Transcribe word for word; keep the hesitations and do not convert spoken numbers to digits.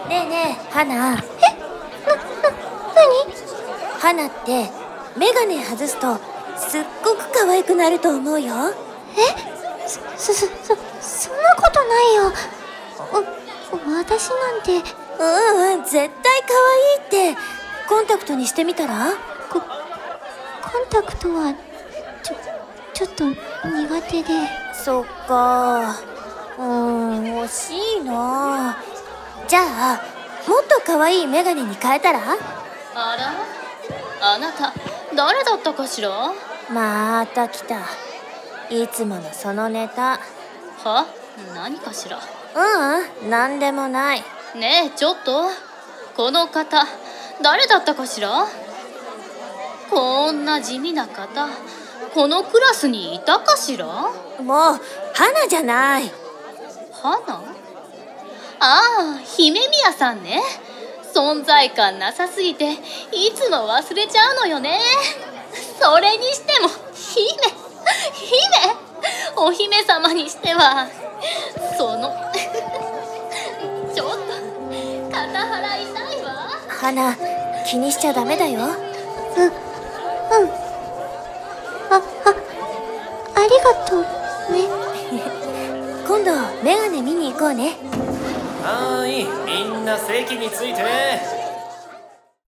ねえねえ、花。え、な、な、なに？花ってメガネ外すとすっごく可愛くなると思うよ。 え？そ、そ、そ、そんなことないよ。わ、私なんて。 うんうん、絶対可愛いって。コンタクトにしてみたら？ コ、コンタクトはちょ、ちょっと苦手で。 そっか。うーん、惜しいな。じゃあもっと可愛いメガネに変えたら？ あら、あなた誰だったかしら？ また来た。いつものそのネタ。 は？何かしら？ ううん、なんでもない。 ねえちょっと、この方誰だったかしら？こんな地味な方、このクラスにいたかしら？ もう花じゃない。 花？ああ、姫宮さんね。存在感なさすぎていつも忘れちゃうのよね。それにしても姫姫お姫様にしてはそのちょっと肩払いたいわ。 花、気にしちゃダメだよ。 う、うん。あ、あ、ありがとうね。 今度メガネ見に行こうね。 はーい、みんな席について。